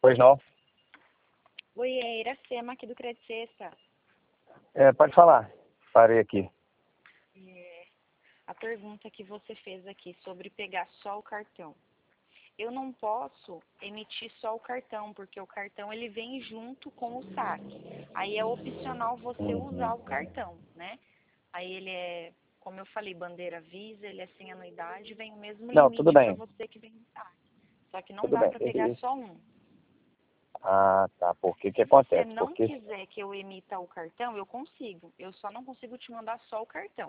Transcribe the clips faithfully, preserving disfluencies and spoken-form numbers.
Pois não? Oi, é Iracema aqui do Credit Sexta. É, pode falar. Parei aqui. É, a pergunta que você fez aqui sobre pegar só o cartão. Eu não posso emitir só o cartão, porque o cartão ele vem junto com o saque. Aí é opcional você Uhum. usar o cartão, né? Aí ele é, como eu falei, bandeira Visa, ele é sem anuidade, vem o mesmo Não, tudo limite para bem. você que vem no saque. Só que não Tudo dá bem. para Esse- pegar esse- só um. Ah, tá. Porque que Se você acontece? não Porque quiser que eu emita o cartão, eu consigo. Eu só não consigo te mandar só o cartão.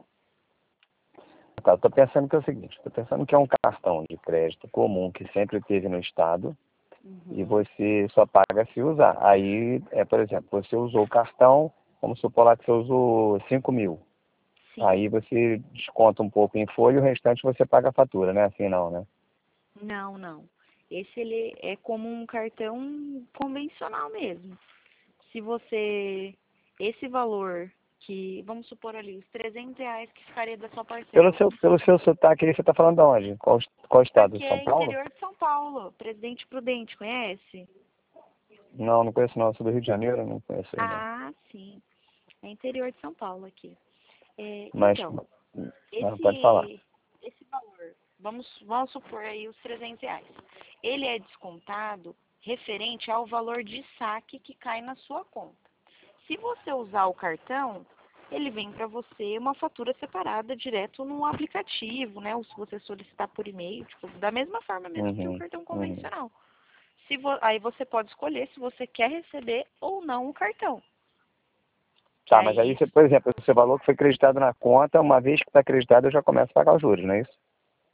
tá, eu tô pensando que é o seguinte, tô pensando que é um cartão de crédito comum que sempre teve no estado e Uhum. você só paga se usar. Aí, é, por exemplo, você usou o cartão, vamos supor lá que você usou cinco mil. Sim. Aí você desconta um pouco em folha e o restante você paga a fatura, né? Assim não, né? Não, não. Esse ele é como um cartão convencional mesmo. Se você, esse valor que, vamos supor ali, os trezentos reais que ficaria da sua Pelo parcela. seu, pelo seu sotaque aí, você tá falando de onde? Qual, qual estado? Aqui São é Paulo? interior de São Paulo, Presidente Prudente, conhece? Não, não conheço não. Eu sou do Rio de Janeiro, não conheço aí não. Ah, sim. É interior de São Paulo aqui. É, Mas, então, não, pode falar. esse, esse valor, vamos, vamos supor aí os trezentos reais. Ele é descontado referente ao valor de saque que cai na sua conta. Se você usar o cartão, ele vem para você uma fatura separada direto no aplicativo, né? Ou se você solicitar por e-mail, tipo, da mesma forma mesmo que o Uhum, cartão uhum. convencional. Se vo- aí você pode escolher se você quer receber ou não o cartão. Que Tá, mas aí, aí você, por exemplo, o seu valor que foi acreditado na conta, uma vez que está acreditado, eu já começo a pagar os juros, não é isso?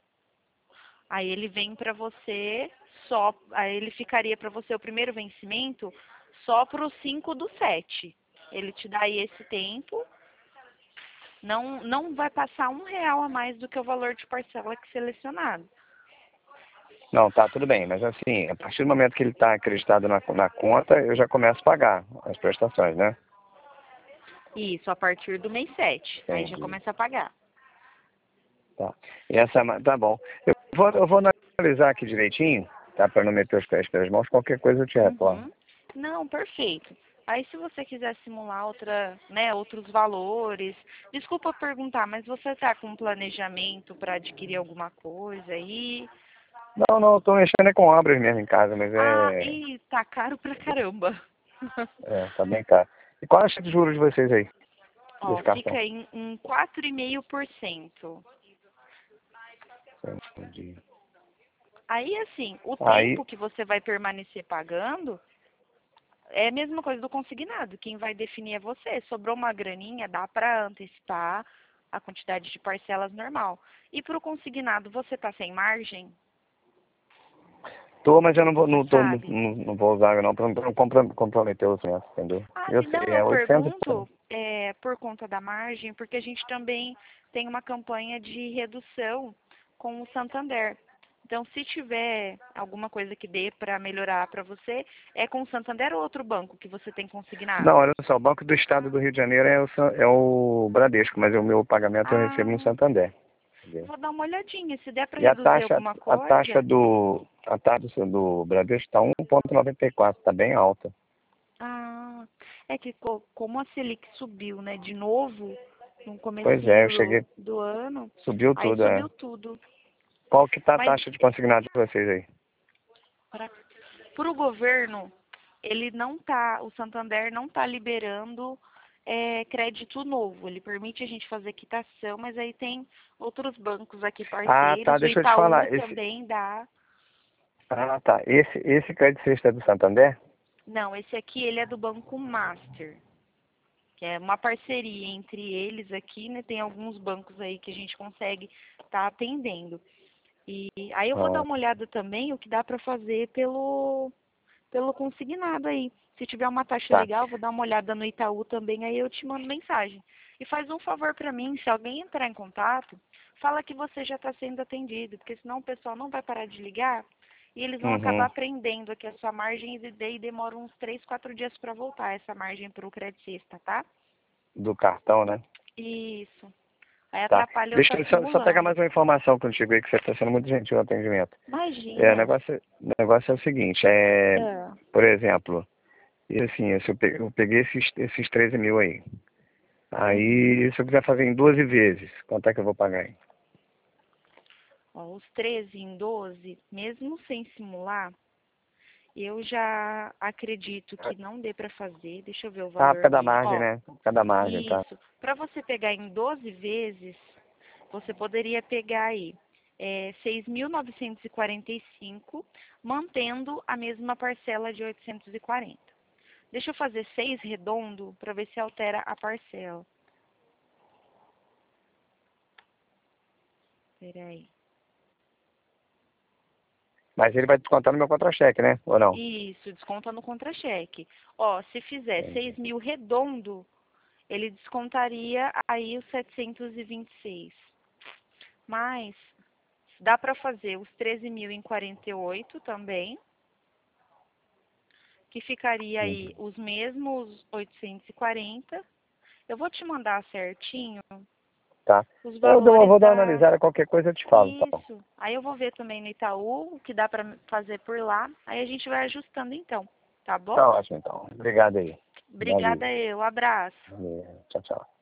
Aí ele vem para você só, aí ele ficaria para você o primeiro vencimento só para os cinco do sete. Ele te dá aí esse tempo, não, não vai passar um real a mais do que o valor de parcela que selecionado. Não, tá, tudo bem, mas assim, a partir do momento que ele está acreditado na, na conta, eu já começo a pagar as prestações, né? Isso, a partir do mês sete. Aí já Entendi. começa a pagar. Tá. E essa, tá bom. Eu vou, eu vou analisar aqui direitinho, tá? Para não meter os pés pelas mãos, qualquer coisa eu te retorno. Uhum. Não, perfeito. Aí se você quiser simular outra, né, outros valores, desculpa perguntar, mas você está com planejamento para adquirir alguma coisa aí? Não, não, eu tô mexendo é com obras mesmo em casa, mas Ah, é, e tá caro pra caramba. é tá bem caro. E qual é a taxa de juros de vocês aí, Ó, desse cartão? fica em, em quatro vírgula cinco por cento. Entendi. Aí, assim, o Aí, tempo que você vai permanecer pagando é a mesma coisa do consignado. Quem vai definir é você. Sobrou uma graninha, dá para antecipar a quantidade de parcelas normal. E para o consignado, você tá sem margem? tô, mas eu não vou, Você não, tô, não, sabe? não vou usar não, para não comprom- comprometer os meus, entendeu? Ah, Eu se sei, não, é eu oitocentos. pergunto é, por conta da margem, porque a gente também tem uma campanha de redução com o Santander. Então, se tiver alguma coisa que dê para melhorar para você, é com o Santander ou outro banco que você tem Não, consignado? olha só, o Banco do Estado do Rio de Janeiro é o, San- é o Bradesco, mas o meu pagamento eu recebo no Ah, Santander. Entendeu? vou dar uma olhadinha. Se der para E a reduzir taxa, alguma a taxa coisa. do, a taxa do Bradesco está um vírgula noventa e quatro, está bem alta. Ah, é que co- como a Selic subiu, né, de novo no Pois é, comecinho eu do, cheguei, do ano, subiu aí tudo, é. subiu tudo. Qual que tá a Mas taxa de consignado de vocês aí? para o governo, ele não tá, o Santander não está liberando é, crédito novo. Ele permite a gente fazer quitação, mas aí tem outros bancos aqui Ah, tá, parceiros. O deixa eu te Itaú falar. Esse, também dá. ah, tá. Esse, esse Credit Sexta é do Santander? Não, esse aqui ele é do Banco Master, que é uma parceria entre eles aqui, né? Tem alguns bancos aí que a gente consegue estar atendendo. E aí eu vou dar Ah, uma olhada também o que dá para fazer pelo pelo consignado aí. Se tiver uma taxa tá. legal, vou dar uma olhada no Itaú também, aí eu te mando mensagem. E faz um favor para mim, se alguém entrar em contato, fala que você já está sendo atendido, porque senão o pessoal não vai parar de ligar e eles vão acabar Uhum. prendendo aqui a sua margem e daí demora uns três, quatro dias para voltar essa margem para o Credit Sexta, tá? Do cartão, né? Isso. Aí Tá. atrapalha eu Deixa estar eu só, só pegar simulando. mais uma informação contigo aí, que você está sendo muito gentil no atendimento. É, o Imagina. negócio, o negócio é o seguinte, é, Ah, por exemplo, e assim, se eu pe- eu peguei esses, esses treze mil aí. uhum. Aí, se eu quiser fazer em doze vezes, quanto é que eu vou pagar aí? Ó, os treze em doze, mesmo sem simular, eu já acredito que não dê para fazer. Deixa eu ver o Ah, por valor causa da mínimo. margem, Ó, né? Por causa da margem, tá? isso. Para você pegar em doze vezes, você poderia pegar aí é, seis mil novecentos e quarenta e cinco, mantendo a mesma parcela de oitocentos e quarenta. Deixa eu fazer seis redondo para ver se altera a parcela. Peraí. Mas ele vai descontar no meu contra-cheque, né? Ou não? Isso, desconta no contra-cheque. Ó, se fizer seis mil redondo, ele descontaria aí os setecentos e vinte e seis. Mas dá para fazer os treze mil em quarenta e oito também, que ficaria aí Uhum. os mesmos oitocentos e quarenta. Eu vou te mandar certinho Tá. os Eu, dou- eu valores vou dar uma das. analisada, qualquer coisa eu te falo, então. Isso. Aí eu vou ver também no Itaú o que dá para fazer por lá. Aí a gente vai ajustando então, tá bom? Tá ótimo, então. Obrigado aí. Valeu. Obrigada eu. Abraço. Valeu. Tchau, tchau.